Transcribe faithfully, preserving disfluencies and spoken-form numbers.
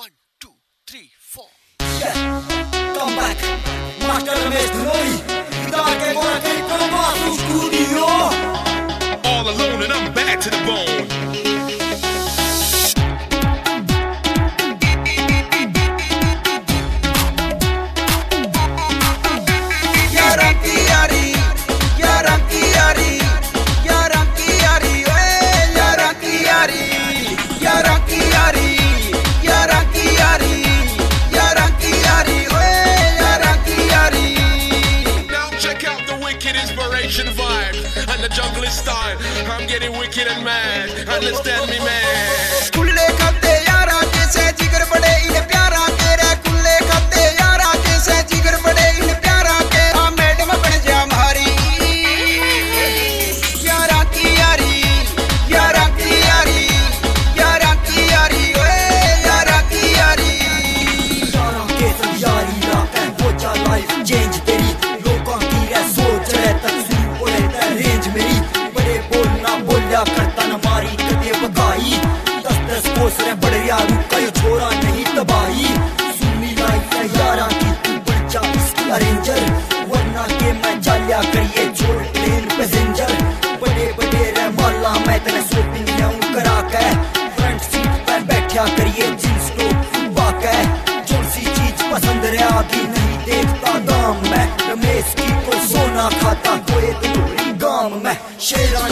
One, two, three, four. Yeah, come back, Master Ramesh Dhanoi. Guitar ke gona ke Kawasu Studio. All alone and I'm bad to the bone. Vibe and the jungle style. I'm getting wicked and mad. Understand me, man. कुल्ले खत्ते यारा के से जिगर बड़े इन प्यारा के रे कुल्ले खत्ते यारा के से जिगर बड़े इन प्यारा के आ मैडम बन जा हमारी यारा की यारी यारा की यारी यारा की यारी ओए यारा की यारी यारा के संग यारी रात है वो जा लाइफ चेंज तेरी लोगों की है सोच है तक रेंज मेरी बड़े बोलना बोलिया करता न मारी कदे बगाई दस दस कोस रे बड़े यारू कई छोरा नहीं तबाही सुनी लाई है यारा की तू बढ़ जा इसकी अरेंजर वरना के मैं चालिया करिए छोड़ प्लेन पैसेंजर बड़े बड़े रे माला मैं तेरे शॉपिंग लाऊं करा के फ्रंट सीट पर बैठा करिए जींस टॉप बाके जो सी चीज पसंद रे आगी नहीं देखता दाम मैं रमेश की कोई सोना खाता कोई गाम में शेरा